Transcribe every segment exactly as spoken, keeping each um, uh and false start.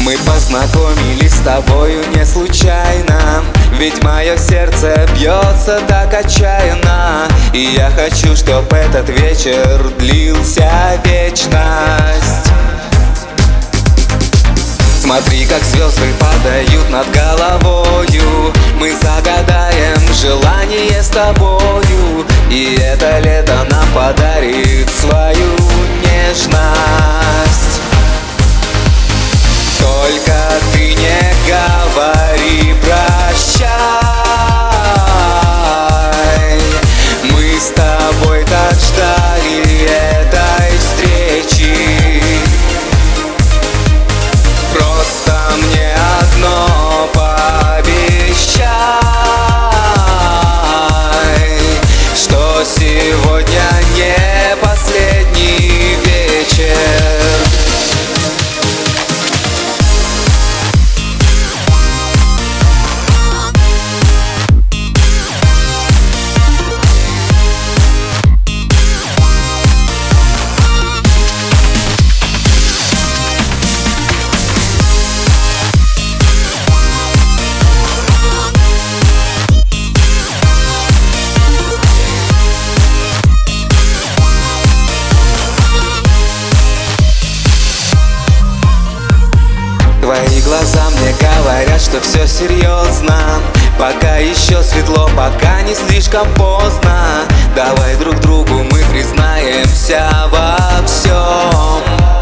Мы познакомились с тобою не случайно, ведь мое сердце бьется так отчаянно. И я хочу, чтоб этот вечер длился вечность. Смотри, как звезды падают над головою. Мы загадаем желание с тобою, и это лето нам подарит свою нежность. Только ты не говори прощай. Мы с тобой так ждали этой встречи. Просто мне одно пообещай, что сегодня не последний вечер. Твои глаза мне говорят, что все серьезно. Пока еще светло, пока не слишком поздно. Давай друг другу мы признаемся во всем.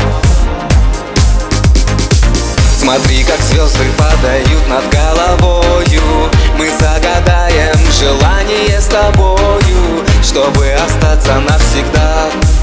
Смотри, как звезды падают над головою. Мы загадаем желание с тобою, чтобы остаться навсегда.